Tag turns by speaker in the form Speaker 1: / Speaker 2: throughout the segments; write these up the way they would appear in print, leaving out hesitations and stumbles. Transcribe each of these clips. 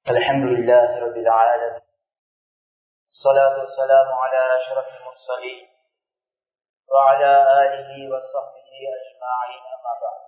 Speaker 1: الحمد لله رب العالمين، الصلاة والسلام على أشرف المرسلين وعلى آله وصحبه أجمعين، أما بعد.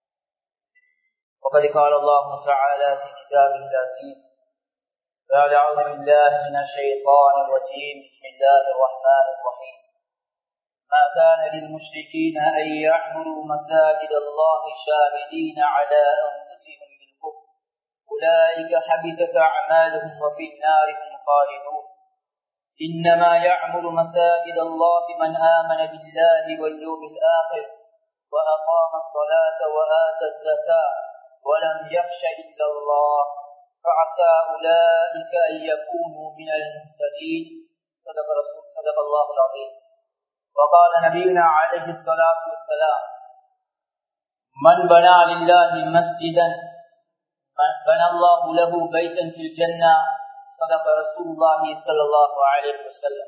Speaker 1: وقد قال الله تعالى في كتابه العزيز بعد أعوذ بالله من الشيطان الرجيم، بسم الله الرحمن الرحيم: ما كان للمشركين أن يعمروا مساجد الله شاهدين على أنفسهم بالكفر أولئك حبطت أعمالهم وفي النار هم خالدون. إنما يعمر مساجد الله من آمن بالله واليوم الآخر وأقام الصلاة وآتى الزكاة ولم يخش إلا الله فعسى أولئك أن يكونوا من المهتدين. صدق الله العظيم. وقال نبينا عليه الصلاة والسلام: من بنى لله مسجدا بنى الله له بيتا في الجنة. صدق رسول الله صلى الله عليه وسلم.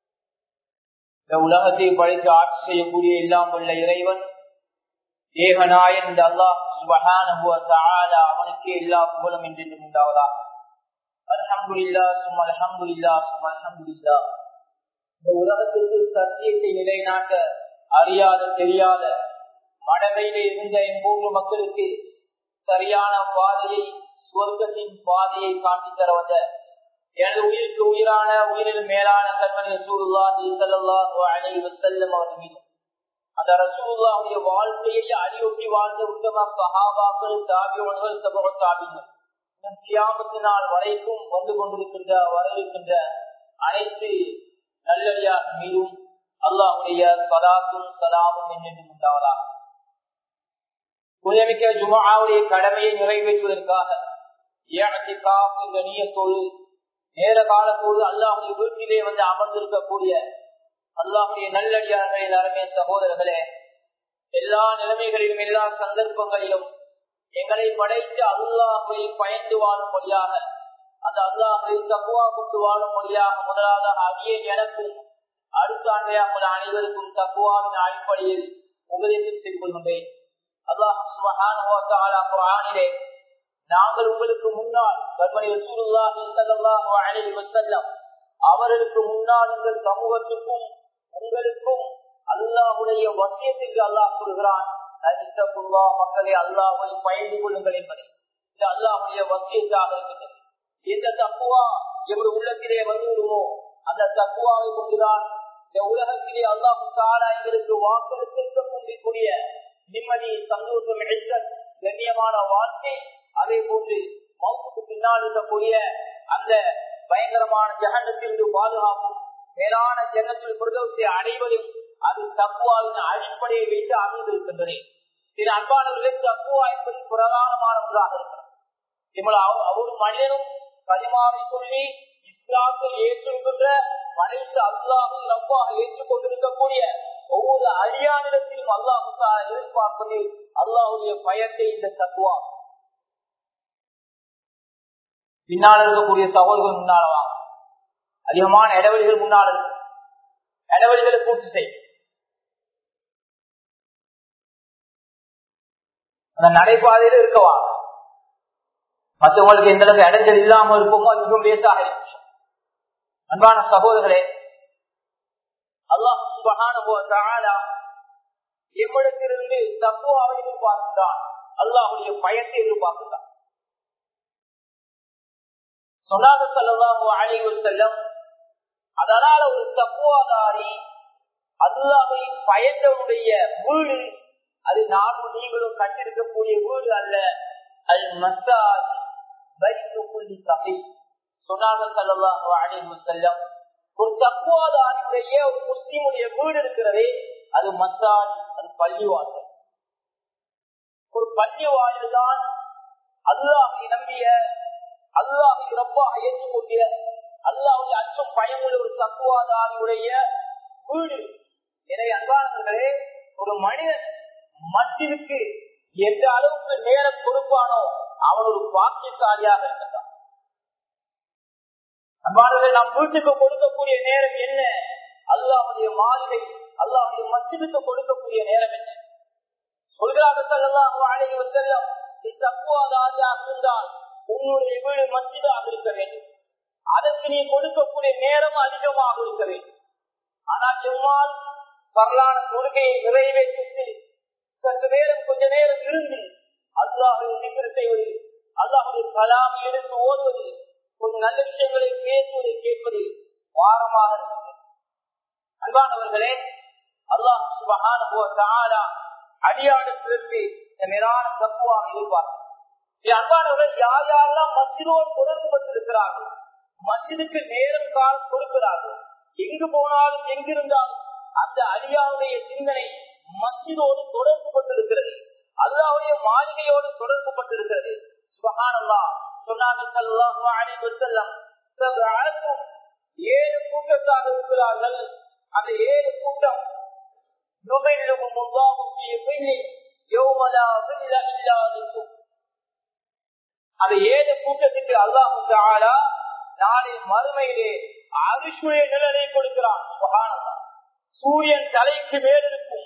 Speaker 1: இந்த உலகத்தை படைத்து ஆட்சி செய்யக்கூடிய எல்லாம் உள்ள இறைவன் ஏகநாயன் இந்த அல்லாஹ் சுப்ஹானஹு வ தஆலா அவனுக்கு எல்லா புகழும் என்றென்றும் உண்டாவதாக. அல்ஹம்துலில்லாஹ் சும்ம அல்ஹம்துலில்லாஹ் சும்ம அல்ஹம்துலில்லாஹ். இந்த உலகத்திற்கு சத்தியத்தை நிலைநாட்ட அறியாத தெரியாத மடமையிலே இருந்த எங்கூறு மக்களுக்கு சரியான பாதையை, சுவர்க்கத்தின் பாதையை காட்டி தர வந்த எனது உயிருக்கு உயிரான உயிரில் மேலான கண்மணி ரசூலுல்லாஹி ஸல்லல்லாஹு அலைஹி வஸல்லம் அவர்கள் மீது, அந்த ரசூலுல்லாஹுடைய வாழ்க்கையை அடியொட்டி வாழ்ந்த உத்தம சஹாபாக்கள், தாபிஊன்கள், தபூ தாபிஈன்கள், கியாமத் நாள் வரைக்கும் வந்து கொண்டிருக்கின்ற வரவிருக்கின்ற அனைத்து நல்லடியார் மீதும் அல்லாஹ்வுடைய ஸலாத்தும் ஸலாமும் என்றென்றும் உண்டாவதாக. புனிதமிக்க ஜும்ஆவுடைய கடமையை நிறைவேற்றுவதற்காக இஅ்திகாஃப் என்ற நியத்தோடு நேர காலத்தோடு அல்லாஹ்வுடைய வீட்டிலே வந்து அமர்ந்திருக்கக்கூடிய அல்லாஹ்வுடைய நல்லடியார்களே, அருமை சகோதரர்களே, எல்லா நிலைமைகளிலும் எல்லா சந்தர்ப்பங்களிலும் எங்களை படைத்து அல்லாஹ்வை பயந்து வாழும்படியாக, அந்த அல்லாஹ்வை தக்வா கொண்டு வாழும்படியாக முதலாவதாக அடியே எனக்கும் அடுத்த ஆண்டையாக அனைவருக்கும் தக்வாவின் அடிப்படையில் உபதேசம் செய்து கொள்கின்றேன். அல்லாஹ் சுப்ஹானஹு வ தஆலா குர்ஆனிலே, நாங்கள் உங்களுக்கு முன்னால் கண்மணி ரசூலுல்லாஹி ஸல்லல்லாஹு அலைஹி வஸல்லம் அவர்களுக்கு முன்னால் உங்கள் சமூகத்துக்கும் உங்களுக்கும் அல்லாஹ்வுடைய வசியத்திற்கு அல்லாஹ் சொல்கிறான், மக்களை அல்லாஹ்வை பயந்து கொள்ளுங்கள் என்பதை. இது அல்லாஹ்வுடைய வசியத்தாக இருக்கின்றது. எந்த தக்வா எவ்வளவு உள்ளத்திலே வந்துவிடுமோ அந்த தக்வாவை கொண்டுதான் இந்த உலகத்திலே அல்லாஹ் தஆலா எங்களுக்கு வாக்களித்திருக்கக்கூடிய நிம்மதி, சந்தோஷம், கண்ணியமான வாழ்க்கை, அதே போன்று மௌத்துக்கு பின்னால் இருக்கக்கூடிய அந்த பயங்கரமான ஜஹன்னத்திலிருந்து பாதுகாப்பும் மேலான ஜன்னத்துல் ஃபிர்தௌஸை அடைவதும் அது தக்வாவின் அடிப்படையை வைத்து அமைந்திருக்கின்றன. சில அன்பானவர்களே, தக்வா என்பது பிரதானமான ஒன்றாக இருக்கிறது. ஒரு மனிதனும் கலிமாவை சொல்லி இஸ்லாத்தை ஏற்றிருக்கின்ற மனித அல்லாஹ்வை ரப்பாக ஏற்றுக்கொண்டிருக்கக்கூடிய ஒவ்வொரு அடியானிடத்திலும் அல்லாஹ் எதிர்பார்ப்பது அல்லாஹ்வுடைய பயத்தை, இந்த தக்வா. பின்னால் இருக்கக்கூடிய சகோதரர்கள் முன்னாலவா அதிகமான இடைவெளிகள் முன்னால் இருக்கு. இடைவெளிகளை பூர்த்தி செய்யும். அந்த நடைபாதையில இருக்கவா மற்றவங்களுக்கு எந்த அளவுக்கு இடைஞ்சல் இல்லாமல் இருப்போமோ அது மிகவும் லேசாக இருக்கு. அன்பான சகோதரர்களே, அல்லாஹ் சுப்ஹானஹு வ தஆலா எம்மிடத்திலிருந்து தக்வாவை எதிர்பார்க்கிறான், அல்லாஹ்வுடைய பயத்தை எதிர்பார்க்கிறான். சொன்னாங்க ஸல்லல்லாஹு அலைஹி வஸல்லம், அதனால ஒரு தக்வாதாரி அல்லாஹ்வை பயந்தவனுடைய வீடு அது நானும் நீங்களும் கட்டிருக்கக்கூடிய வீடு அல்ல. அல் மஸாஜித் பைத்து குல்லி தகி. சொன்னாங்க ஸல்லல்லாஹு அலைஹி வஸல்லம், ஒரு தக்வாதாரியுடைய ஒரு முஸ்லிமுடைய வீடு இருக்கிறதே அது மஸாஜித், அது பள்ளிவாசல். ஒரு பள்ளிவாசல் தான் அல்லாஹ்வை நம்பிய, அல்லாஹ்வை ரப்பாக ஏற்றுக்கொண்டிய, அல்லாஹ்வுடைய அச்சம் பயமுள்ள ஒரு தக்வாதாரியுடைய வீடு. எனவே அன்பானவர்களே, ஒரு மனிதன் மஸ்ஜிதுக்கு எந்த அளவுக்கு நேரம் கொடுப்பானோ அவன் ஒரு பாக்கியசாலியாக இருக்கிறான். அன்பானவர்கள், நாம் வீட்டுக்கு கொடுக்கக்கூடிய நேரம் என்ன? அல்லாஹ்வுடைய மாளிகை, அல்லாஹ்வுடைய மஸ்ஜிதுக்கு கொடுக்கக்கூடிய நேரம் என்ன? சொல்கிறார்கள் ஸல்லல்லாஹு அலைஹி வஸல்லம், நீ தக்வாதாரியாக இருந்தால் உன்னுடைய வீடு மஸ்ஜிதாக அதிகமாக இருக்க வேண்டும். ஆனால் எம்மால் வரலான தொழுகையை நிறைவேற்றி சற்று நேரம் கொஞ்ச நேரம் இருந்து அல்லாஹ்வை திக்ர் செய்வது, அல்லாஹ்வுடைய கலாமை எடுத்து ஓதுவது, கொஞ்சம் நல்ல விஷயங்களை பேசுவதை கேட்பது வாரமாக இருக்கிறது. அன்பானவர்களே, அல்லாஹ் சுப்ஹானஹு வ தஆலா அடியானுக்கு நேரான தக்குவாக இருப்பார். அன்பானவர்கள், யார் யாரெல்லாம் மஸ்ஜிதோடு தொடர்பு பட்டிருக்கிறார்கள், மஸ்ஜிதுக்கு நேரம் காலம் கொடுக்கிறார்கள், எங்கு போனாலும் எங்கிருந்தாலும் அந்த அடியானுடைய சிந்தனை மஸ்ஜிதோடு தொடர்பு பட்டிருக்கிறது, அல்லாஹ்வுடைய மாளிகையோடு தொடர்பு பட்டிருக்கிறது. சுப்ஹானல்லாஹ், சொன்னார்கள் ஸல்லல்லாஹு அலைஹி வஸல்லம், 7 கூட்டத்தாக இருக்கிறார்கள். அந்த 7 கூட்டம் அந்த 7 கூட்டத்துக்கு அல்லாஹ் தஆலா நாளை மறுமையிலே அரிசுடைய நிழலை கொடுக்கிறான். சுப்ஹானல்லாஹ், சூரியன் தலைக்கு மேல் இருக்கும்.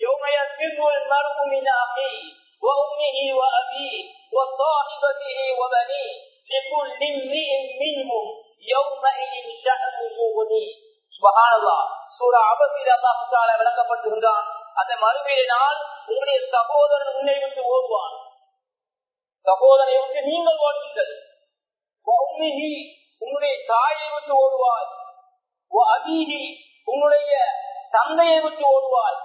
Speaker 1: விளக்கப்பட்டிருந்தான். அந்த மறுமையினால் உங்களுடைய சகோதரன் உன்னை விட்டு ஓடுவான், சகோதரனை விட்டு நீங்கள் ஓடுவீர்கள், உன்னுடைய தாயை விட்டு ஓடுவாய், உன்னுடைய தந்தையை விட்டு ஓடுவாய்,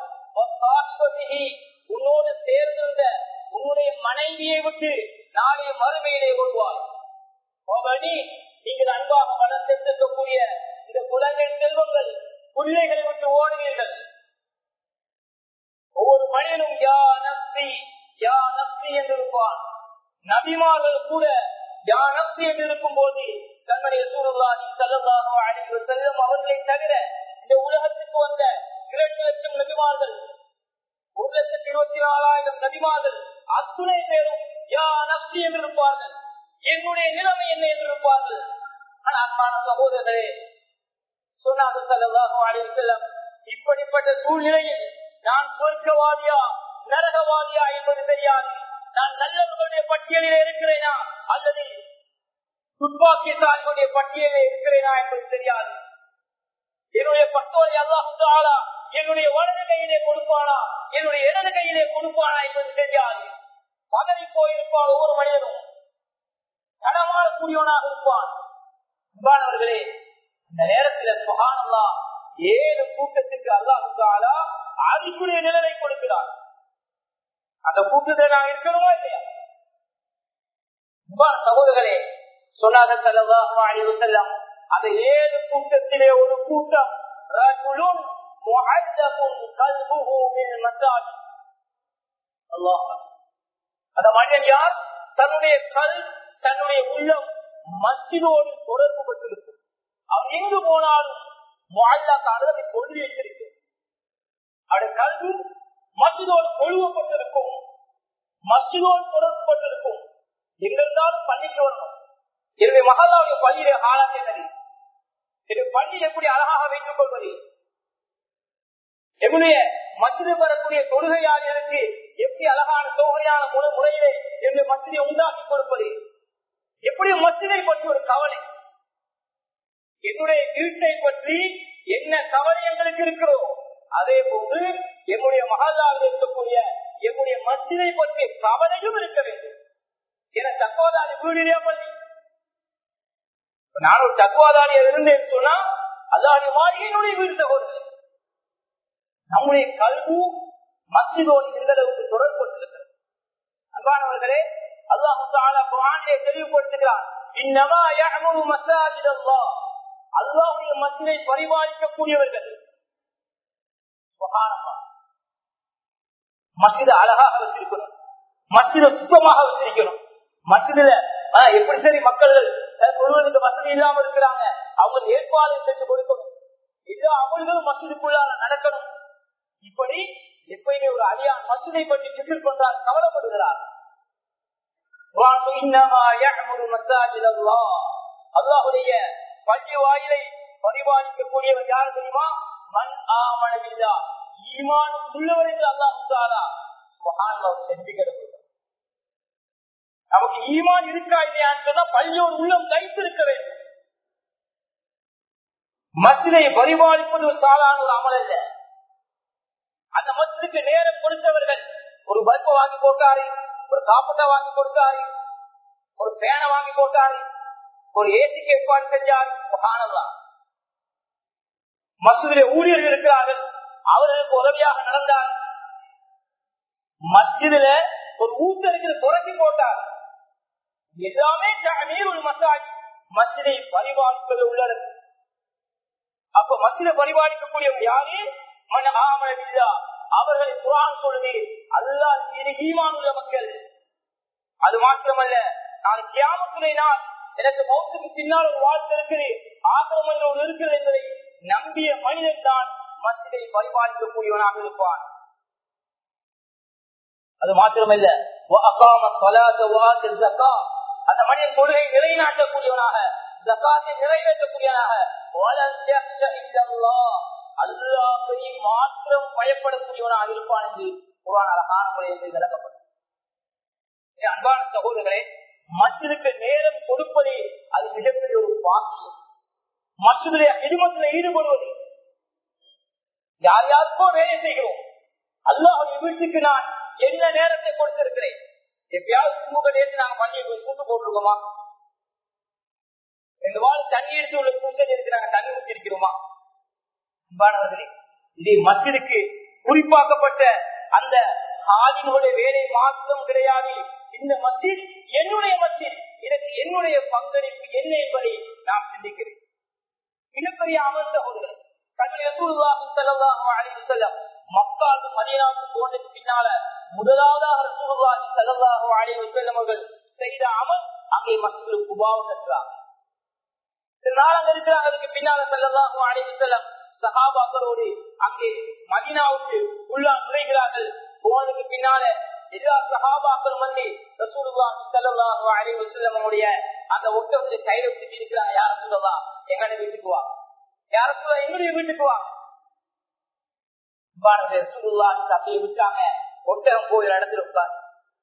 Speaker 1: உன்னோடு சேர்ந்திருந்த உன்னுடைய மனைவியை விட்டு நாளைய மறுமையிலே ஓடுவாய். நீங்கள் அன்பாக வளர்த்திருக்கக்கூடிய இந்த குழந்தை செல்வங்கள் பிள்ளைகளை விட்டு ஓடுவீர்கள். ஒவ்வொரு மனிதனும் யா நப்சி யா நப்சி என்று இருப்பான். நபிமார்கள் கூட யா நப்சி என்று இருக்கும் போது தன்னுடைய ரசூலுல்லாஹி ஸல்லல்லாஹு அலைஹி வஸல்லம் அவர்களை தவிர இந்த உலகத்துக்கு வந்த 2 லட்சம் நபிமார்கள், 1,24,000 நபிமார்கள் அத்துணை பேரும் யா நப்சி என்று இருப்பார்கள். என்னுடைய நிலைமை என்ன என்று இருப்பார்கள். ஆனால் அன்பான சகோதரர்களே, சொன்னார்கள் ஸல்லல்லாஹு அலைஹி வஸல்லம், இப்படிப்பட்ட சூழ்நிலையில் நான் சொர்க்கவாதியா நரகவாதியா என்பது தெரியாது. நான் நல்லவர்களுடைய பட்டியலில் இருக்கிறேனா அல்லது துப்பாக்கிசாலிகளுடைய பட்டியலில் இருக்கிறேனா என்பது தெரியாது. என்னுடைய பட்டோரை அல்லாஹ் தஆலா என்னுடைய வலது கையிலே கொடுப்பானா என்னுடைய இடது கையிலே கொடுப்பானா என்பது தெரியாது. பதறி போயிருப்பான் ஒவ்வொரு மனிதனும், தடமாறக்கூடியவனாக இருப்பான். அன்பானவர்களே, இந்த நேரத்தில் சுப்ஹானல்லாஹ் 7 கூட்டத்துக்கு அல்லாஹ் தஆலா ஆதிக்குரிய நிலையை கொடுக்கிறார். அந்த கூட்டத்தில் நான் இருக்கணுமா இல்லையா? சகோதரர்களே, சொன்னார்கள் ஸல்லல்லாஹு அலைஹி வஸல்லம், அந்த 7 கூட்டத்திலே ஒரு கூட்டம் ரஜுலுன் முஅல்லகுன் கல்புஹு பில் மசாஜித். அல்லாஹ், அந்த மனிதன் யார்? தன்னுடைய தன்னுடைய உள்ளம் மஸ்ஜிதோடு தொடர்பு பட்டிருக்கும். அவன் எங்கு போனாலும் முஅல்லகாக கொண்டு வைத்திருக்கும். அவருடைய கல்வி மஸ்ஜிதோடு கொழுவப்பட்டிருக்கும், மஸ்ஜிதோடு தொடர்புபட்டிருக்கும். எங்கிருந்தாலும் பள்ளிக்கு வரணும். என்னுடைய மகளாவுடைய பள்ளியிலே ஆளாக என்னது, என்னுடைய பள்ளியில் எப்படி அழகாக வைத்துக் கொள்வது, என்னுடைய மஸ்ஜிது வரக்கூடிய தொழுகையாளர்களுக்கு எப்படி அழகான சோகையான முறையிலே என்னுடைய மஸ்ஜிதை உண்டாக்கி கொடுப்பது, எப்படி மஸ்ஜிதை பற்றி ஒரு கவலை, என்னுடைய வீட்டை பற்றி என்ன கவலை எங்களுக்கு இருக்கிறோம், அதே போன்று என்னுடைய மகளாவில் இருக்கக்கூடிய என்னுடைய மஸ்ஜிதை பற்றிய கவலையும் இருக்க வேண்டும். என தக்குவாதாரி வீடிலே பள்ளி, நான் ஒரு தக்குவாதாரியா இருந்தேன் சொன்னா அல்லாஹ்வுடைய மாளிகையினுடைய வீடு சகோதரர். நம்முடைய கல்வி மஸ்ஜிதோடு எந்த அளவுக்கு தொடர்புபட்டிருக்கிறது. அன்பானவர்களே, அல்லாஹ் தஆலா குர்ஆனிலே தெளிவுபடுத்துகிறார், இன்னமா யஅமுரு மஸாஜித் அல்லாஹ், அல்லாஹ்வுடைய மஸ்ஜிதை பரிபாலிக்கக்கூடியவர்கள். சுப்ஹானல்லாஹ், மஸ்ஜிதை அழகாக வச்சிருக்கணும், மஸ்ஜிதை சுத்தமாக வச்சிருக்கணும். மஸ்ஜிதுல எப்படி சரி மக்கள் முழுவதுக்கு வசதி இல்லாம இருக்கிறாங்க, அவங்க ஏற்பாடு செஞ்சு கொடுக்கணும், எல்லா அமல்களும் மஸ்ஜிதுக்குள்ளாக நடக்கணும். இப்படி எப்பயுமே ஒரு அடியான் மஸ்ஜிதை பற்றி திக்ர் பண்றார், கவலைப்படுகிறார். அல்லாஹ்வுடைய பள்ளி வாயிலை பரிபாலிக்கக்கூடியவர் யார் தெரியுமா? மன் ஆமன பில்லாஹ், ஈமான் உள்ளவர்கள். அல்லாஹ் தஆலா சுப்ஹானல்லாஹ் செஞ்சுகிறது. நமக்கு ஈமான் இருக்கா இல்லையான்னு சொன்னா பள்ளியோடு உள்ளம் கைத்திருக்க வேண்டும். மஸ்ஜிதை பரிபாலிப்பது சாதாரண ஒரு அமல் அல்ல. அந்த மஸ்ஜிதுக்கு நேரம் கொடுத்தவர்கள் ஒரு பல்பை வாங்கி போட்டாரு, ஒரு சாப்பாட்டை வாங்கி கொடுத்தாரு, ஒரு பேனை வாங்கி போட்டாரு, ஒரு ஏசிக்கு ஏற்பாடு செஞ்சார். சுப்ஹானல்லாஹ். மஸ்ஜிதிலே ஊழியர்கள் இருக்கிறார்கள், அவர்களுக்கு உதவியாக நடந்தார். மஸ்ஜிதுல ஒரு ஊத்தருக்கு புரட்டி போட்டார். எல்லாமே தஅமீருல் மசாஜித், மஸ்ஜிதை பரிபாலிப்பது உள்ளது. அப்ப மஸ்ஜிதை பரிபாலிக்கக்கூடிய யாரு? மன் ஆமன பில்லாஹ், அவர்களை குர்ஆன் சொல்லுது அல்லாஹ் மீது ஈமான் உள்ள மக்கள். அது மாத்திரமல்ல, நான் கியாமத்துடைய நாள் எனக்கு மௌத்துக்கு பின்னால் ஒரு வாழ்க்கை இருக்குது, ஆகிரம் என்ற ஒரு இருக்கிறது என்பதை நம்பிய மனிதன் தான் மஸ்ஜிதை பரிபாலிக்கக்கூடியவனாக இருப்பான். அது மாத்திரமல்ல, அந்த மனிதன் கொள்கை நிலைநாட்டக்கூடியவனாக, ஜகாத்தை நிறைவேற்றக்கூடியவனாக, அல்லாஹ்வை மாத்திரம் பயப்படக்கூடியவனாக இருப்பான் என்று குர்ஆன் அழகான முறையில் விளக்கப்படும். அன்பான சகோதரர்களே, மஸ்ஜிதுக்கு நேரம் கொடுப்பதே அது மிகப்பெரிய ஒரு பாக்கியம். மஸ்ஜிதிலே ஹிதுமத்தில் ஈடுபடுவது, யார் யாருக்கோ வேலை செய்கிறோம், அல்லாஹ்வுடைய வீட்டுக்கு நான் என்ன நேரத்தை கொடுத்திருக்கிறேன்? எப்பயாவது சமூக நேரத்தில் நாங்க பண்ணி கூட்டு போட்டிருக்கோமா? 2 வாரம் தண்ணி எடுத்து உள்ள பூசல் இருக்கு, நாங்க தண்ணி ஊற்றி இருக்கிறோமா? அன்பானவர்களே, இது மஸ்ஜிதுக்கு குறிப்பாக்கப்பட்ட அந்த ஹாஜினுடைய வேலை மாற்றம் கிடையாது. இந்த மஸ்ஜித் என்னுடைய மஸ்ஜித், இதற்கு என்னுடைய பங்களிப்பு என்ன என்பதை நாம் சிந்திக்கிறேன். மிகப்பெரிய அமல் சகோதரர், ரசூலுல்லாஹி ஸல்லல்லாஹு அலைஹி வஸல்லம் மக்காவுக்கு மதீனாவுக்கு போனதுக்கு பின்னால முதலாவதாக ரசூலுல்லாஹி ஸல்லல்லாஹு அலைஹி வஸல்லம் அவர்கள் செய்த அமல் அங்கே மஸ்ஜிதுல் குபாவை கட்டுறாங்க. சில நாள் அங்க இருக்கிறாங்க. அதுக்கு பின்னால ஸல்லல்லாஹு அலைஹி வஸல்லம் சஹாபாக்களோடு அங்கே மதீனாவுக்கு உள்ளா நுழைகிறார்கள். போனதுக்கு பின்னால எல்லா சஹாபாக்களும் வந்து ரசூலுல்லாஹி ஸல்லல்லாஹு அலைஹி வஸல்லம் உடைய அந்த ஒட்டகத்தை கையில பிடிச்சி இருக்கிறாங்க. யார் ரசூலுல்லாஹ், எங்களுடைய வீட்டுக்கு வா, யார் ரசூலுல்லாஹ், என்னுடைய வீட்டுக்கு வா. ரசூலுல்லாஹி அப்படியே விட்டாங்க. ஒட்டகம் போய் இடத்துல உட்கார்.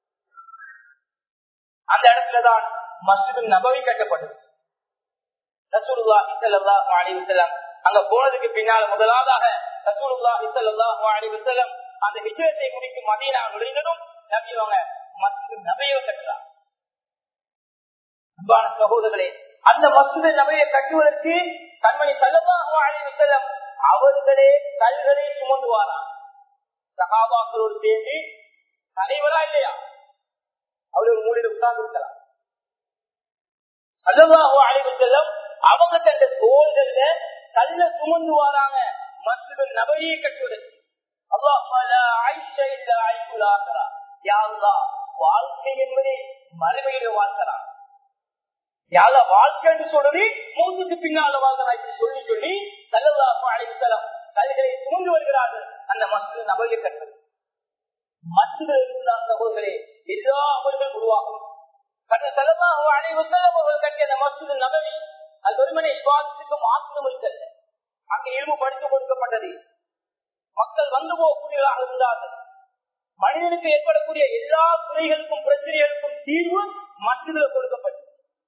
Speaker 1: அந்த இடத்துலதான் மஸ்ஜிதுன் நபவி கட்டப்பட்டது. ரசூலுல்லாஹி ஸல்லல்லாஹு அலைஹி வஸல்லம் அங்க போனதுக்கு பின்னால முதலாவதாக ரசூலுல்லாஹி ஸல்லல்லாஹு அலைஹி வஸல்லம் அந்த ஹிஜ்ரத்தை முடித்து மதீனா நுழைந்ததும் நபி அவங்க மஸ்ஜிதுன் நபவியை கட்டுறாங்க. அன்பான சகோதரர்களே, அந்த மஸ்ஜிதுன் நபவியை கட்டுவதற்கு கண்மணி ஸல்லல்லாஹு அலைஹி வஸல்லம் அவர்களே கல்களை சுமந்து வாராங்க. சஹாபாக்களோடு சேர்ந்து தலைவரா இல்லையா, அவர்கள் மூலையில் உட்கார்ந்து இருக்கலாம். ஸல்லல்லாஹு அலைஹி வஸல்லம் அவங்க தந்த தோள்கள்ல கல்ல சுமந்து வராங்க மஸ்ஜிதுன் நபவியை கட்டுவதற்கு. அல்லாஹ் லா ஐஷ இல்லா ஐஷுல் ஆகிரா, யா அல்லாஹ் வாழ்க்கை என்பதை மறுமையில வாழ்க்கலாம். யாரா வாழ்க்கை என்று சொல்றது மௌத்துக்கு பின்னால வாழ்க்கை சொல்லி சொல்லி ஸல்லல்லாஹு அலைஹி வஸல்லம் கல்களை சுமந்து வருகிறார்கள் அந்த மஸ்ஜிதுன் நபவியை கட்டுவது. மஸ்ஜிதுல் சகோதரர்களே, எல்லா அமல்கள் உருவாகும். ஸல்லல்லாஹு அலைஹி வஸல்லம் அவர்கள் கட்டிய அந்த மஸ்ஜிதுன் நபவி அது வெறுமனே இபாதத்துக்கு மாற்றம் இருக்கல்ல. அங்கே இல்மு படித்து கொடுக்கப்பட்டது. மக்கள் வந்து போகக்கூடியவர்களாக இருந்தார்கள். மனிதனுக்கு ஏற்படக்கூடிய எல்லா துறைகளுக்கும் பிரச்சனைகளுக்கும் தீர்வு மஸ்ஜிதில் கொடுக்கப்பட்டது.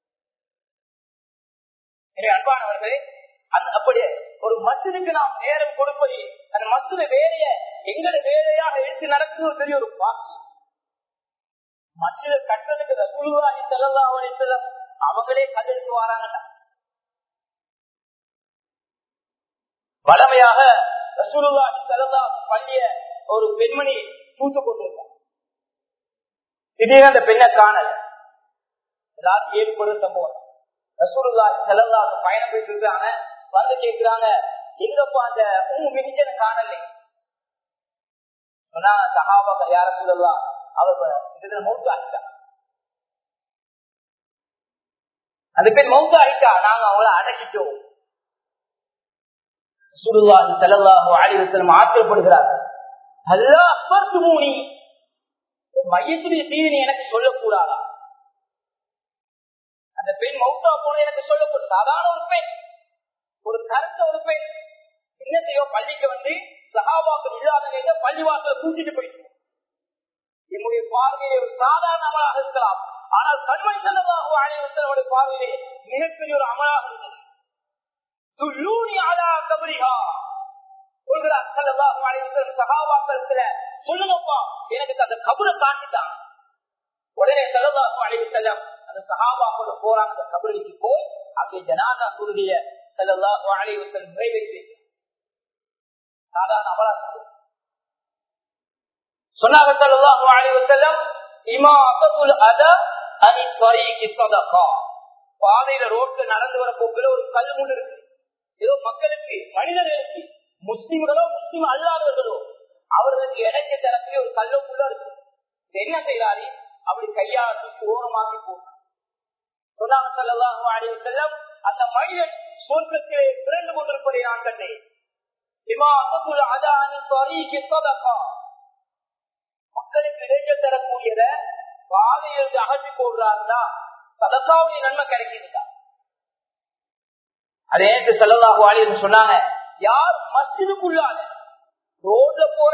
Speaker 1: அன்பானவர்களே, அப்படி ஒரு மஸ்ஜிதுக்கு நாம் நேரம் கொடுப்பது, அந்த மஸ்ஜிது வேலைய எங்களுடைய வேலையாக எடுத்து நடக்குவது பெரிய ஒரு பாக்கியம். மஸ்ஜிது கட்டுறதுக்கு ரசூலுல்லாஹி ஸல்லல்லாஹு அலைஹி வஸல்லம் அவங்களே கல்லெடுத்து வராங்கடா. பழமையாக ரசூலுல்லாஹி ஸல்லல்லாஹு பள்ளிய ஒரு பெண்மணி தூத்து கொண்டிருந்தார். திடீர்னு அந்த பெண்ணை காணல. ஏதாவது ஏற்படும் சம்பவம். ரசூலுல்லாஹி ஸல்லல்லாஹு பயணம் போயிட்டு இருக்காங்க. வந்து கேட்கிறாங்க, எங்கப்பா அந்த மிதிச்சனை காணலை? சொன்னா சஹாபாக்கள், யா ரசூலல்லாஹ் அவர் இதுல மௌத்து ஆகிட்டா, அந்த பெண் மௌத்து ஆகிட்டா, நாங்க அவளை அடக்கிட்டோம். ரசூலுல்லாஹி ஸல்லல்லாஹு அலைஹி வஸல்லம் ஆச்சரியப்படுகிறார்கள். அல்லாஹ் அக்பர்துமூனி, மையத்துடைய செய்தி எனக்கு சொல்லக்கூடாதா? அந்த பெண் மௌத்தா போன எனக்கு சொல்லக்கூட, சாதாரண ஒரு பெண், ஒரு கருத்த ஒரு பெண் என்ன செய்யும், பள்ளிக்கு வந்து சஹாபாக்கள் இல்லாத பள்ளிவாசல கூட்டிட்டு போயிட்டு, என்னுடைய பார்வையிலே ஒரு சாதாரண அமலாக இருக்கலாம், ஆனால் கண்மணி ஸல்லல்லாஹு அலைஹி வஸல்லம் பார்வையிலே மிகப்பெரிய ஒரு அமலாக இருந்தது. துல்லூனி அலா கபரிஹா சொல்கிறார் ஸல்லல்லாஹு அலைஹி வஸல்லம் சஹாபாக்கள் சொல்லுங்கப்பா எனக்கு அந்த கபரை காட்டிட்டான். உடனே ஸல்லல்லாஹு அலைஹி வஸல்லம் அந்த சஹாபாக்களோட போறாங்க. அந்த கபருக்கு போய் அங்கே ஜனாஸா தொழுகைய ஸல்லல்லாஹு அலைஹி வஸல்லம் நிறைவேற்றி சாதாரண அமலாக சொன்னாங்க. ஸல்லல்லாஹு அலைஹி வஸல்லம் இமாதத்துல் அதா அனி த்வரீகி ஸதகா. பாதையில ரோட்ல நடந்து வர போக்குல ஒரு கல் முள் இருக்கு. ஏதோ மக்களுக்கு மனிதர்களுக்கு முஸ்லிம்களோ முஸ்லிம் அல்லாதவர்களோ அவர்களுக்கு இடைஞ்ச தரத்துல ஒரு கல்லும் உள்ள இருக்கு. என்ன செய்யறாரு? அப்படி கையால தூக்கி ஓரமாக்கி போட்டார். சொன்னாங்க ஸல்லல்லாஹு அலைஹி வஸல்லம் அந்த மனிதன் சொர்க்கத்திலே பிறந்து கொண்டிருப்பதை நான் கண்டேன். இமாதத்துல் அதா அனி த்வரீகி ஸதகா. மக்களுக்கு இடைஞ்ச தரக்கூடியத பாதையில் அகற்றி போடுறாருன்னா சதகாவுடைய நன்மை கிடைக்குதுதா. அதே ஸல்லல்லாஹு அலைஹி வஸல்லம் சொன்னாங்க, யார் மஸ்ஜிதுக்குள்ளால ரோட்ல போற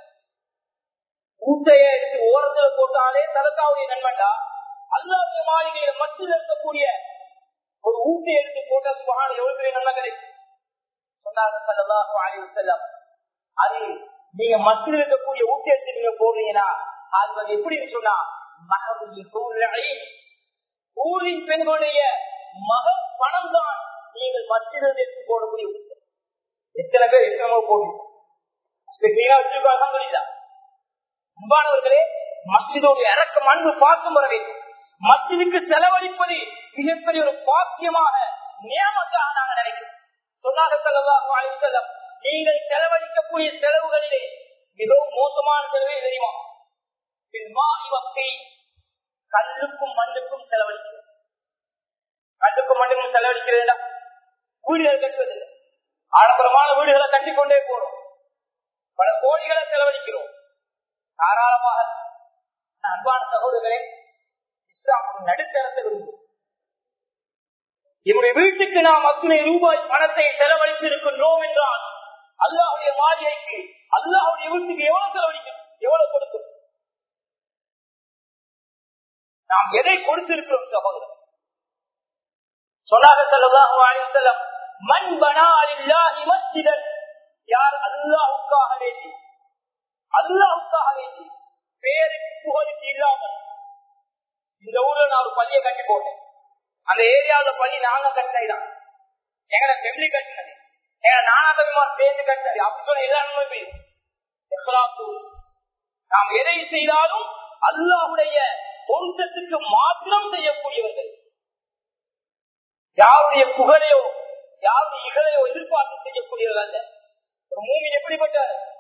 Speaker 1: ஊட்டைய எடுத்து ஓரத்துல போட்டாலே சதகாவுடைய நன்மைடா. அல்லாஹ்வுடைய மாளிகையில மஸ்ஜிதுல இருக்கக்கூடிய ஒரு ஊட்டையை எடுத்து போட்ட சுப்ஹான் எவ்வளவு பெரிய நன்மை கிடைக்கும் சொன்னாங்க ஸல்லல்லாஹு அலைஹி வஸல்லம். அது நீங்க மஸ்ஜிதுல இருக்கக்கூடிய ஊட்டையை எடுத்து நீங்க போடுறீங்கன்னா அது வந்து எப்படின்னு சொன்னா ஊரின் பெண்களுடைய மக பணம் தான் நீங்கள் மஸ்ஜிதில் எடுத்து போடக்கூடிய ஊட்டம். எத்தனை பேர் எத்தனை போடுறோம் அன்பானவர்களே, மஸ்ஜிதோடு இறக்கம் அன்பு பார்க்கும் வர வேண்டும். மஸ்ஜிதுக்கு செலவழிப்பது மிகப்பெரிய ஒரு பாக்கியமாக நியமத்தாக நாங்கள் நினைக்கிறோம். சொன்னாங்க ஸல்லல்லாஹு அலைஹி வஸல்லம், நீங்கள் செலவழிக்கக்கூடிய செலவுகளிலே மிகவும் மோசமான செலவே தெரியுமா? கல்லுக்கும் மண்ணுக்கும் செலவழிக்கிறது. கல்லுக்கும் மண்ணுக்கும் செலவழிக்கிறதா? வீடுகள் கட்டுவது, ஆடம்பரமான வீடுகளை கட்டிக்கொண்டே போறோம். பல கோடிகளை செலவழிக்கிறோம் தாராளமாக. அன்பான சகோதரர்களே, இஸ்லாம் ஒரு நடுத்தரத்தை விரும்பும். என்னுடைய வீட்டுக்கு நாம் அத்தனை ரூபாய் பணத்தை செலவழித்து இருக்கின்றோம் என்றால் அல்லாஹ்வுடைய மாளிகைக்கு அல்லாஹ்வுடைய வீட்டுக்கு எவ்வளவு செலவழிக்கும், எவ்வளவு கொடுக்கும்? நாம் எதை கொடுத்திருக்கிறோம் சகோதரர்? சொன்னாங்க ஸல்லல்லாஹு அலைஹி வஸல்லம், மன் பனா லில்லாஹி மஸ்ஜிதன், யார் அல்லாஹ்வுக்காக வேண்டி பேருக்கு புகழுக்கு இல்லாமல் இந்த ஊர்ல நான் ஒரு பள்ளியை கட்டி போட்டேன், அந்த ஏரியாவில் பள்ளி நாங்க கட்டினதுதான், எங்களை ஃபெமிலி கட்டினது, எங்களை நானாதவிமார் சேர்ந்து கட்டினது, அப்படி சொன்ன எல்லாருமே நாம் எதை செய்தாலும் அல்லாஹ்வுடைய பொருத்தத்துக்கு மாத்திரம் செய்யக்கூடியவர்கள். யாருடைய புகழையோ யாருடைய இகழையோ எதிர்பார்த்து செய்யக்கூடியவர்கள் அல்ல. ஒரு மூமின் எப்படிப்பட்ட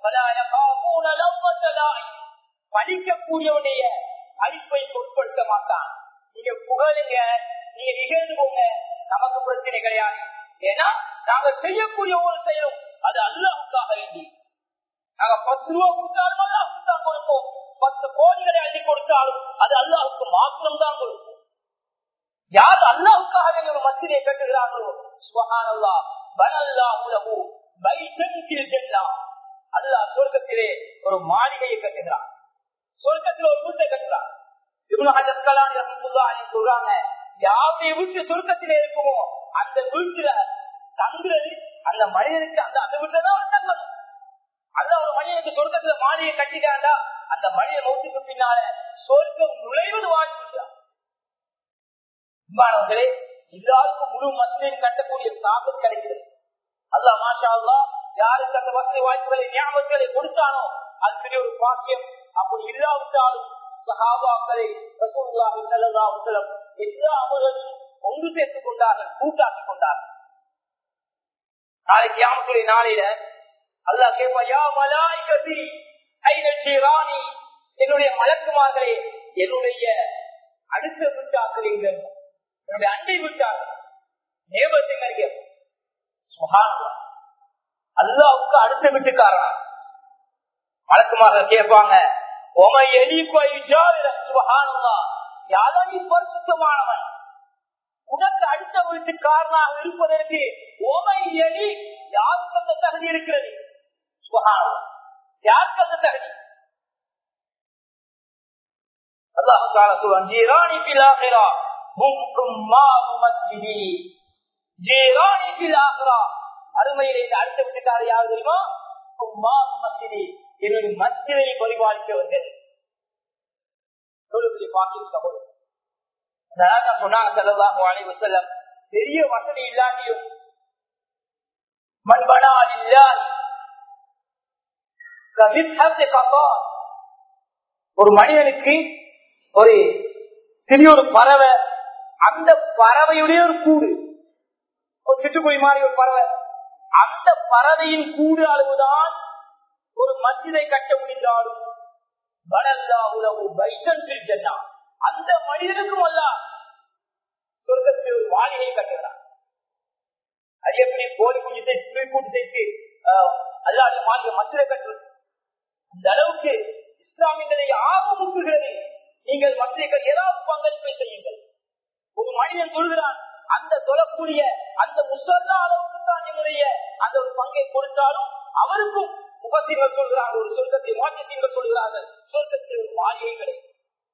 Speaker 1: படிக்கக்கூடியவனுடைய அடிப்பை பொருட்படுத்த மாட்டான். நீங்க புகழுங்க, நீங்க நிகழ்ந்து போங்க, நமக்கு பிரச்சனை கிடையாது. ஏன்னா நாங்க செய்யக்கூடிய ஒரு செயலும் அது அல்லாஹ்வுக்காக வேண்டி. நாங்க 10 ரூபா கொடுத்தாலும் அல்லாஹ்வுக்கு தான் கொடுப்போம், 10 கோடிகளை அள்ளி கொடுத்தாலும் அது அல்லாஹ்வுக்கு மாத்திரம் தான் கொடுப்போம். யார் அல்லாஹ்வுக்காக வேண்டிய ஒரு மஸ்ஜிதை கட்டுகிறார்களோ சுப்ஹானல்லாஹ் பனல்லாஹு லஹு பைத்தன் ஃபில் ஜன்னah, அல்லாஹ் சொர்க்கத்திலே ஒரு மாளிகையை கட்டுகிறார், சொர்க்கத்தில் ஒரு வீட்டை கட்டுகிறார். இப்னு ஹஜர் அஸ்கலானி ரஹ்மத்துல்லாஹி அலைஹி சொல்றாங்க, யாருடைய வீட்டு சொர்க்கத்திலே இருக்குமோ அந்த வீட்டுல தங்குறது அந்த மனிதனுக்கு அந்த வீட்டுல தான் தங்கணும். அல்லாஹ் ஒரு மனிதனுக்கு சொர்க்கத்துல மாளிகை கட்டிட்டாண்டா அந்த மனித மௌத்துக்கு பின்னால சொர்க்கம் நுழைவது வாழ்க்கையா. அன்பானவர்களே, எல்லாருக்கும் முழு மஸ்ஜிதையும் கட்டக்கூடிய சாபம் கிடைக்கிறது. அல்லாஹ் மாஷா அல்லாஹ் யாருக்கு அந்த வசதி வாய்ப்புகளை ஞாபகங்களை கொடுத்தானோ அது பெரிய ஒரு பாக்கியம். அப்படி இல்லாவிட்டாலும் சஹாபாக்களை ரசூலுல்லாஹி ஸல்லல்லாஹு அலைஹி வஸல்லம் எல்லா அமல்களையும் ஒன்று சேர்த்துக் கொண்டார்கள், கூட்டாக்கிக் கொண்டார்கள். நாளைக்கு கியாமத்துடைய நாளையில அல்லாஹ் கேட்பா, யா மலாயிகதி ஐன ஜீரானி, என்னுடைய மலக்குமார்களே, என்னுடைய அடுத்த வீட்டாக்கள் எங்க, என்னுடைய அண்டை வீட்டார்கள் நேபத்திங்க. சுப்ஹானல்லாஹ், அல்லாஹ்வுக்கு அடுத்த வீட்டுக்காரா மலக்குமார்கள் கேட்பாங்க, ஒமை எலிகோ இஜால சுப்ஹானல்லாஹ், யாரோ நீ பரிசுத்தமானவன், உனக்கு அடுத்த வீட்டுக்காரனாக இருப்பதற்கு ஒமை எலி யாருக்கு அந்த தகுதி இருக்கிறது? சுப்ஹானல்லாஹ், யாருக்கு அந்த தகுதி? அல்லாஹ் தஆலா சொல்றான், ஜீரானி ஃபில் ஆখিরা ஹும் உம்மாஉ மஸ்ஜிதி, ஜீரானி ஃபில் ஆখিরা அருமையிலே இந்த அடுத்த விட்டுக்கார யாரு தெரியுமா? மஸ்ஜிதி, என்னுடைய மஸ்ஜிதை பரிபாலித்தவர்கள். சொன்னாங்க ஸல்லல்லாஹு அலைஹி வஸல்லம், பெரிய வசதி இல்லாட்டியும் மன்பனா லில்லாஹி கபித்ஹத் கஃபா, ஒரு மனிதனுக்கு ஒரு சிறிய ஒரு பறவை, அந்த பறவையுடைய ஒரு கூடு, ஒரு சிட்டுக்குழி மாதிரி ஒரு பறவை, அந்த பறவையின் கூடு அளவுதான் ஒரு மஸ்ஜிதை கட்ட முடிந்தாலும் அந்த மனிதனுக்கும் அல்லாஹ் சொர்க்கத்தில் ஒரு மாளிகை கட்டுகிறார். அது எப்படி கோழி குஞ்சு சேர்த்து கூட்டு சேர்த்து அல்லாஹ் மாளிகை மஸ்ஜிதை கட்டுறது. அந்த அளவுக்கு இஸ்லாமியர்களை ஆர்வமுக்குகிறது. நீங்கள் மஸ்ஜிதை ஏதாவது பங்களிப்பை செய்யுங்கள். ஒரு மனிதன் சொல்கிறான், அந்த சொல்லக்கூடிய அந்த முசல்லா அளவுக்கு தான் என்னுடைய அந்த ஒரு பங்கை கொடுத்தாலும் அவருக்கும் முகத்தீர்கள் சொல்கிறார்கள், ஒரு சொர்க்கத்தை மாற்றத்தீர்கள் சொல்கிறார்கள், சொர்க்கத்தில் ஒரு மாளிகை கிடைக்கும்.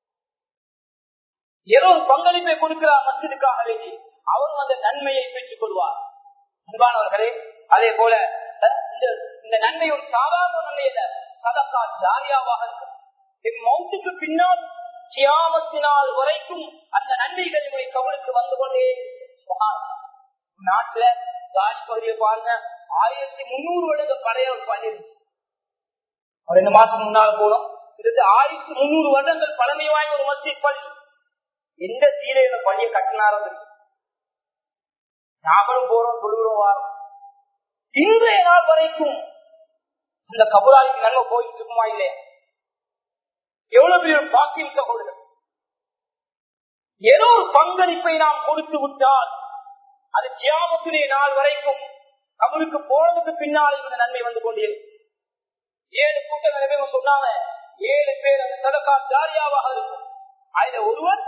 Speaker 1: ஏதோ ஒரு பங்களிப்பை கொடுக்கிறார் மஸ்ஜிதுக்காக வேண்டி, அவரும் அந்த நன்மையை பெற்றுக் கொள்வார். அன்பானவர்களே, அதே போல இந்த நன்மை ஒரு சாதாரண நன்மை அல்ல, சதகா ஜாரியாவாக இருக்கும். என் மௌத்துக்கு பின்னால் கியாமத்தினால் வரைக்கும் அந்த நன்மைகளை கவலுக்கு வந்து கொண்டே. நாட்டுல காலி பகுதியை பாருங்க, 1300 வருடங்கள் பழைய ஒரு பள்ளி. 2 மாசம் முன்னால் போனோம், இது 1300 வருடங்கள் பழமை வாய்ந்த ஒரு மஸ்ஜித் பள்ளி. எந்த சீலை இந்த பள்ளியை கட்டினாரோ நாங்களும் போறோம், தொழுகிறோம், வாரோம். இன்றைய நாள் வரைக்கும் இந்த கபுராலிக்கு நன்மை போயிட்டு இருக்குமா இல்லையா? எவ்வளவு பெரிய பாக்கியம் சகோதரர். ஏதோ ஒரு பங்களிப்பை நாம் கொடுத்து விட்டால் அது கியாமத்துடைய நாள் வரைக்கும் அவருக்கு போனதுக்கு பின்னால் இந்த நன்மை வந்து கொண்டே. 7 கூட்டம் சொன்னாங்க, 7 பேர் அந்த சதகா ஜாரியாவாக இருக்கும். அதுல ஒருவர்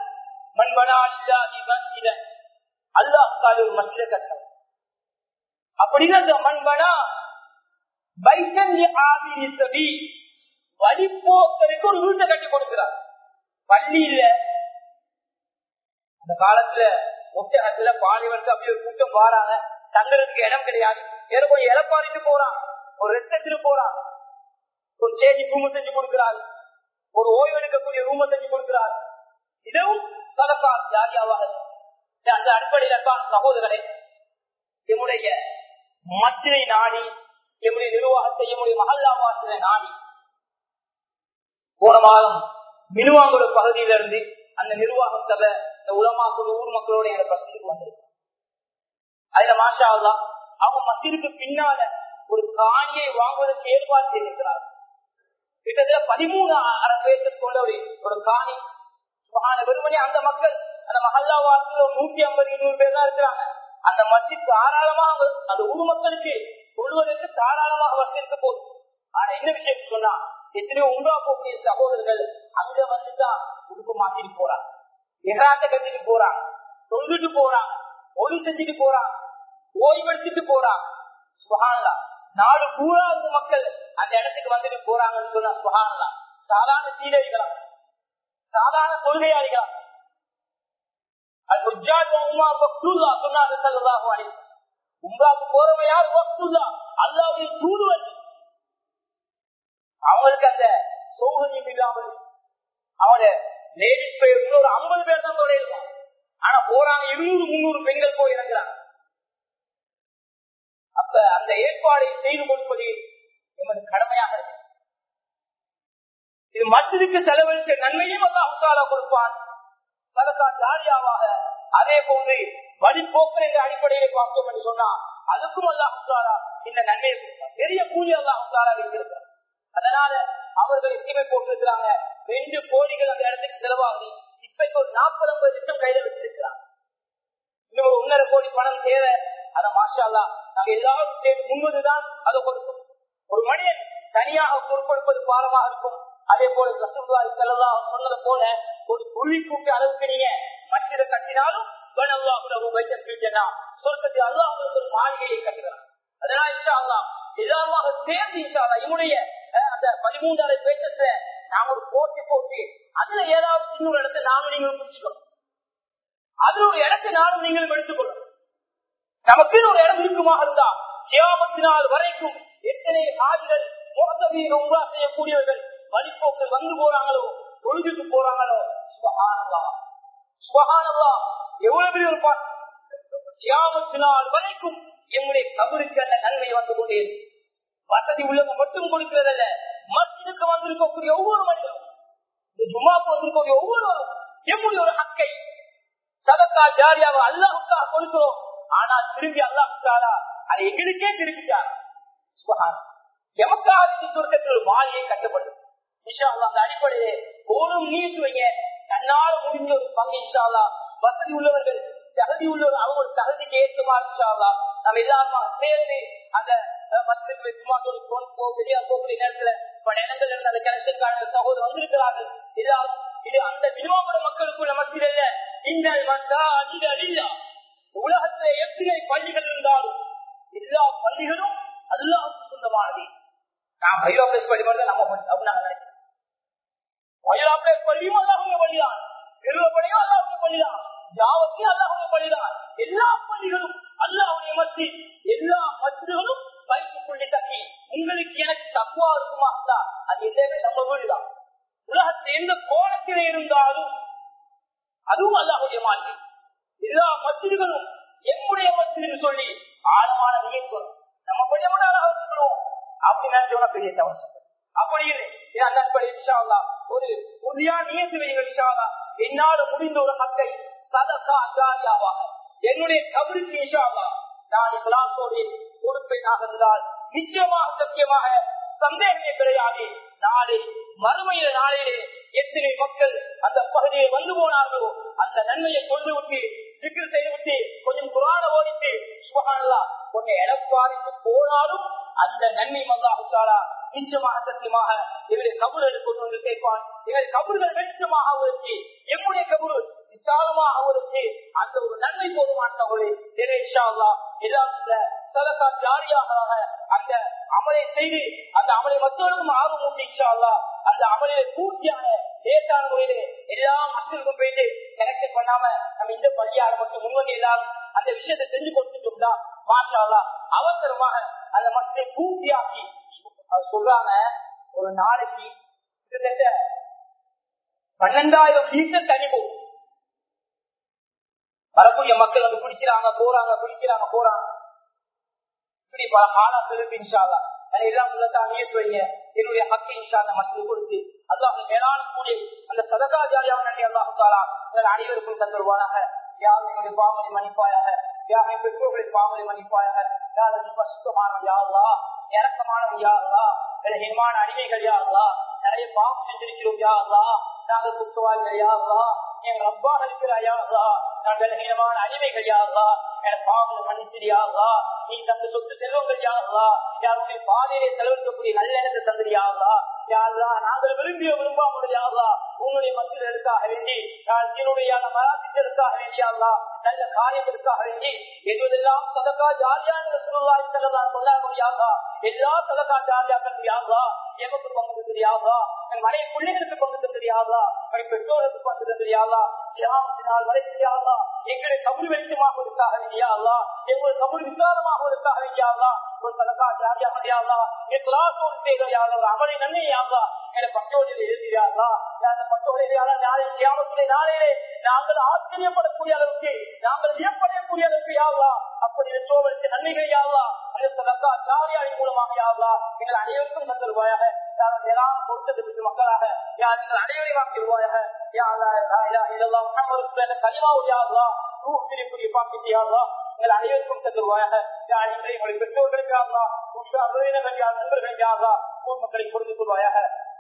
Speaker 1: அல்லாஹ் ஒரு மஸ்ஜிதை கட்டணும். அப்படிதான் அந்த மண்பனா வழிபோக்கருக்கு ஒரு வீட்டை கட்டி கொடுக்கிறார். பள்ளி இல்ல, அந்த காலத்துல ஒட்டகத்துல பாலிவருக்கு அப்படி ஒரு கூட்டம் வாராங்க, தங்குறதுக்கு இடம் கிடையாது. ஏதோ கொஞ்சம் இலப்பாரிட்டு போறான், ஒரு ரெஸ்ட் எடுத்துட்டு போறான், ஒரு சேஞ்சி ரூம் செஞ்சு கொடுக்கிறாரு, ஒரு ஓய்வு எடுக்கக்கூடிய ரூம் செஞ்சு கொடுக்கிறார். இதுவும் சதகா ஜாரியாவாக. அந்த அடிப்படையில் சகோதரர்களே, எம்முடைய மஸ்ஜிதை நாடி, எம்முடைய நிர்வாகத்தை, எம்முடைய மஹல்லாவாசினை நாடி, போன மாதம் மினுவாங்குள பகுதியிலிருந்து அந்த நிர்வாகம் சபை இந்த உலமாக்கள் ஊர் மக்களோட எங்க மஸ்ஜிதுக்கு வந்திருக்கு. அதுல மாஷா அல்லாஹ் அவங்க மஸ்ஜிதுக்கு பின்னால ஒரு காணியை வாங்குவதற்கு ஏற்பாடு செய்திருக்கிறார். கிட்டத்தட்ட 13 பேருக்கு கொண்ட ஒரு காணி. வெறுமனே அந்த மக்கள் அந்த மஹல்லாவாசில 150-200 பேர் தான் இருக்கிறாங்க. அந்த மஸ்ஜித் தாராளமாக அந்த ஊர் மக்களுக்கு சொல்வதற்கு தாராளமாக வசதி இருக்க போகுது. ஆனா என்ன விஷயம் சொன்னா, எத்தனையோ உண்டா போகிற சகோதரர்கள் அங்க வந்துதான் உடுப்பு மாத்திட்டு போறாங்க, எகாத்த கட்டிட்டு போறாங்க, தொழுதுட்டு போறாங்க, ஒளி செஞ்சுட்டு போறாங்க, ஓய்வெடுத்துட்டு போறாங்க. சுபஹானல்லாஹ், நாடு பூரா இருந்த மக்கள் அந்த இடத்துக்கு வந்துட்டு போறாங்கன்னு சொன்னா சுபஹானல்லாஹ், சாதாரண சீடரிகளா, சாதாரண தொழுகையாளிகளா. உம்ராக்கு போறவங்க யார்? அல்லாஹ்வுடைய தூதுவர். அவங்களுக்கு அந்த சௌகரியம் இல்லாமல் அவங்கள லேடிஸ் போய் ஒரு 50 பேர் தான் தொழில்வாங்க. ஆனா போறாங்க 200-300 பெண்கள் போய் இறங்குறாங்க. அப்ப அந்த ஏற்பாடை செய்து கொடுப்பது எமது கடமையாக இருக்கு. இது மஸ்ஜிதுக்கு செலவழித்த நன்மையும் அல்லாஹ் தஆலா கொடுப்பான், சதகா ஜாரியாவாக. அதே போன்று வழிபோக்கு என்ற அடிப்படையை பார்த்தோம் என்று சொன்னா அதுக்கும் அல்லாஹ் தஆலா இந்த நன்மையை கொடுப்பான். பெரிய கூலி அல்லாஹ் தஆலா வைத்திருக்கிறார். அதனால அவர்கள் எத்தனை போட்டிருக்கிறாங்க, 2 கோடிகள் அந்த இடத்துக்கு செலவாகி இப்ப ஒரு 40-50 லட்சம் கையில வச்சிருக்கிறாங்க. இன்னும் ஒரு 1.5 கோடி பணம் தேவை. அத மாஷா அல்லாஹ் நாங்க எல்லாரும் சேர்ந்து முன்வதுதான் அதை கொடுக்கும். ஒரு மனிதன் தனியாக பொறுப்பெடுப்பது பாரமாக இருக்கும். அதே போல ரசூலுல்லாஹி ஸல்லல்லாஹு அலைஹி வஸல்லம் சொன்னது போல ஒரு புள்ளி கூட்டி அளவுக்கு நீங்க மஸ்ஜிதை கட்டினாலும் சொர்க்கத்தில் அல்லாஹ் ஒரு மாளிகையை கட்டுகிறார். அதனால இன்ஷா அல்லாஹ் எல்லாருமாக சேர்ந்து இன்ஷா அல்லாஹ் என்னுடைய அந்த 13 பேச்சத்தை நாம ஒரு போட்டி அதுல ஏதாவது இன்னொரு இடத்தை நானும் நீங்களும் பிடிச்சுக்கணும். அதுல ஒரு இடத்தை நானும் நீங்களும் எடுத்துக்கொள்ளணும். நமக்கு ஒரு இடம் இருக்குமாக இருந்தா கியாமத்தினால் வரைக்கும் எத்தனை ஆஜிகள் முஹத்தமீன் உம்ரா செய்யக்கூடியவர்கள் வழிபோக்கள் வந்து போறாங்களோ, தொழுதுட்டு போறாங்களோ, சுப்ஹானல்லாஹ் சுப்ஹானல்லாஹ், எவ்வளவு பெரிய ஒரு கியாமத்தினால் வரைக்கும் எங்களுடைய கபருக்கு அந்த நன்மை வந்து கொண்டே வசதி உள்ளவங்க மட்டும் கொடுக்கிறதல்ல, மஸ்ஜிதுக்கு வந்திருக்கக்கூடிய ஒவ்வொரு மனிதனும், ஜும்மாவுக்கு வந்திருக்கக்கூடிய ஒவ்வொருவரும் எம்முடைய ஒரு ஹக்கை சதக்கா ஜாரியாவை அல்லாஹ்வுக்காக கொடுக்கிறோம். ஆனால் திரும்பி அல்லாஹ் அதை எங்களுக்கே திருப்பிட்டார். எமக்காக சொர்க்கத்தில் ஒரு மாளிகை கட்டப்படும். இன்ஷா அல்லாஹ் அந்த அடிப்படையே ஓடும் நீட்டு வைங்க. தன்னால் முடிஞ்ச ஒரு பங்கு இன்ஷா அல்லாஹ் வசதி உள்ளவர்கள் தகுதி உள்ளவர் அவங்க ஒரு தகுதிக்கு ஏற்றுமா இன்ஷா அல்லாஹ் நம்ம எல்லாருமா சேர்ந்து அந்த மஸ்ஜிதுக்கு சும்மாத்தோடு வெளியா போகக்கூடிய நேரத்துல பல இடங்கள் இருந்து அந்த கனெக்ஷனுக்கான சகோதரர் வந்திருக்கிறார்கள். எல்லாரும் இது அந்த விரிவான மக்களுக்குள்ள மத்தியில இந்த உலகத்திலே எத்தனை பள்ளிகள் இருந்தாலும் எல்லா பள்ளிகளும் அல்லாஹ்வுக்கு சொந்தமானது. நான் பைரோபிளேஸ் பள்ளி மட்டும் நம்ம அப்படின்னு நாங்க நினைக்கிறோம். பைரோபிளேஸ் பள்ளியும் அல்லாஹ்வுடைய பள்ளிதான், பெருவப்படியும் அல்லாஹ்வுடைய பள்ளிதான், ஜாவத்தி அல்லாஹ்வுடைய பள்ளிதான். எல்லா பள்ளிகளும் அல்லாஹ்வுடைய மஸ்ஜித். எல்லா மஸ்ஜிதுகளும் பைத்துக்குள்ளே தங்கி உங்களுக்கு எனக்கு தக்குவா இருக்குமா இருந்தா அது எல்லாமே நம்ம வீடுதான். உலகத்தில் எந்த கோணத்திலே இருந்தாலும் அதுவும் அல்லாஹ்வுடைய மாளிகை. எல்லா மஸ்ஜிதுகளும் எம்முடைய மஸ்ஜிது சொல்லி ஆழமான நியத்து வரும். நம்ம கொஞ்சம் கூட அழகாக இருக்கணும் அப்படி நினைச்சோம்னா பெரிய தவறு. அப்படி அந்த இன்ஷா அல்லாஹ் ஒரு உறுதியான நியத்து வைங்கள். இன்ஷா அல்லாஹ் என்னால முடிந்த ஒரு ஹக்கை சதகா ஜாரியாவாக என்னுடைய கபருக்கு இன்ஷா அல்லாஹ் நான் இஸ்லாத்தோடு பொறுப்பையாக இருந்தால் நிச்சயமாக சத்தியமாக சந்தேகமே கிடையாது. நாளை மறுமையில நாளையிலே எத்தனை மக்கள் அந்த பகுதியை வந்து போனார்களோ அந்த நன்மையை கொண்டு விட்டு திக்ர் செய்து விட்டு கொஞ்சம் குர்ஆனை ஓடிட்டு சுப்ஹானல்லாஹ் கொஞ்சம் எடப்பாடிக்கு போனாலும் அந்த நன்மை அல்லாஹ் தஆலா நிச்சயமாக சத்தியமாக இவரை கபூரை கொண்டு வந்து சேர்ப்பான். இவரை கபூர்கள் வெளிச்சமாக அவருக்கு எம்முடைய கபூர் விசாலமாக அவருக்கு அந்த ஒரு நன்மை போதுமான சகோதரி இன்ஷா அல்லாஹ் எல்லா சதகா ஜாரியாக அந்த அமலை செய்து அந்த அமலை மற்றவர்களுக்கும் ஆர்வம் உண்டு. இன்ஷா அல்லாஹ் அந்த அமலை பூர்த்தியான லேசான முறையிலே எல்லா மக்களுக்கும் போயிட்டு கனெக்ஷன் பண்ணாம நம்ம இந்த பள்ளியால மட்டும் முன்வந்து எல்லாரும் அந்த விஷயத்தை செஞ்சு கொடுத்துட்டோம்னா மாஷா அல்லாஹ் அவசரமாக அந்த மக்களை பூர்த்தியாக்கி சொல்றாங்க. ஒரு நாளைக்கு கிட்டத்தட்ட 12,000 லிட்டர் தண்ணி போகும். வரக்கூடிய மக்கள் வந்து குடிக்கிறாங்க போறாங்க, குடிக்கிறாங்க போறாங்க. இப்படி பல காலம் திருப்பி இன்ஷா அல்லாஹ் எல்லாம் என்னுடைய ஹக்கை இன்ஷா அல்லாஹ் மக்கள் கொடுத்து அல்லாஹ் மேலான கூடிய அந்த சதகா ஜாரியாவை நன்றி அல்லாஹ் தஆலா அனைவருக்கும் தந்துருவானாக. யார் என்னுடைய பாவங்களை மன்னிப்பாயாக, யார் என் பெற்றோர்களின் பாவங்களை மன்னிப்பாயாக, யார் சுத்தமானவன் யா அல்லாஹ், இறக்கமானவன் யா அல்லாஹ், விலகிமான அடிமைகள் யா அல்லாஹ், நிறைய பாவம் செஞ்சிருக்கிறோம் யா அல்லாஹ், நாங்கள் குற்றவாளிகள் யா அல்லாஹ், என் ரப்பாக இருக்கிறாய் யா அல்லாஹ், நான் விலகினமான அடிமைகள் யா அல்லாஹ், என் பாவங்களை மன்னிச்சிரியா அல்லாஹ், நீ தந்த சொத்து செல்வங்கள் யா அல்லாஹ், யாருடைய பாதையை செலவழிக்கக்கூடிய நல்ல எண்ணத்தை தந்திரியா அல்லாஹ், யா அல்லாஹ் நாங்கள் விரும்பிய விரும்பாமல் யா அல்லாஹ் உங்களுடைய மக்களுக்காக வேண்டி என்னுடைய மராசிகளுக்காக வேண்டியா அல்லாஹ் நல்ல காரியங்களுக்காக வேண்டி எதுவெல்லாம் சதகா ஜாரியான ரசூலுல்லாஹி ஸல்லல்லாஹு அலைஹி வஸல்லம் யா அல்லாஹ் எல்லா சதகா ஜாரியாக்கள் யா அல்லாஹ் எமக்கு பங்கு தந்திரியா அல்லாஹ், என் மனைவி பிள்ளைகளுக்கு பங்கு தந்திரியா அல்லாஹ், என் பெற்றோருக்கு பங்கு தந்திரியா அல்லாஹ், கியாமத்தினால் வரைக்கும் யா அல்லாஹ் எங்களை கபூர் வெளிச்சமாக இருக்காக வேண்டியா அல்லாஹ், எங்களை கபூர் விசாலமாக இருக்காக வேண்டியா அல்லாஹ் ஒரு சதகா ஜாரியாக யா அல்லாஹ் இக்லாஸோடு செய்கிற யா அல்லாஹ் அமலை நன்மை யா அல்லாஹ் என பட்டோடையில் எழுதியா அல்லாஹ் அந்த பட்டோடையிலான நாளை கியாமத்துடைய நாளையிலே நாங்கள் ஆச்சரியப்படக்கூடிய அளவுக்கு நாங்கள் வியப்படையக்கூடிய அளவுக்கு யா அல்லாஹ் அப்படி சோழருக்கு நன்மைகள் யா அல்லாஹ் அந்த சதகா ஜாரியாவின் மூலமாக யா அல்லாஹ் எங்கள் அனைவருக்கும் தந்தருவாயாக. எல்லாம் பொருத்தத்துக்கு மக்களாக யார் நீங்கள் அனைவரையும் ஆக்கிடுவாயாக. யா அல்லாஹ் லா இலாஹ இல்லல்லாஹ் முஹம்மது ரசூலுல்லாஹ் கலிமாவு யா அல்லாஹ் ரூஹ் பிரிப்புரிய பாக்கிட்டு யா அல்லாஹ் எங்கள் அனைவருக்கும் தந்தருவாயாக. யார் இன்றைய உங்களுடைய பெற்றோர்களுக்கு யா அல்லாஹ் உற்ற அருளினர்கள் யார் நண்பர்கள் யா அல்லாஹ் ஊர் மக்களை பொறுத்துக் கொள்வாயாக.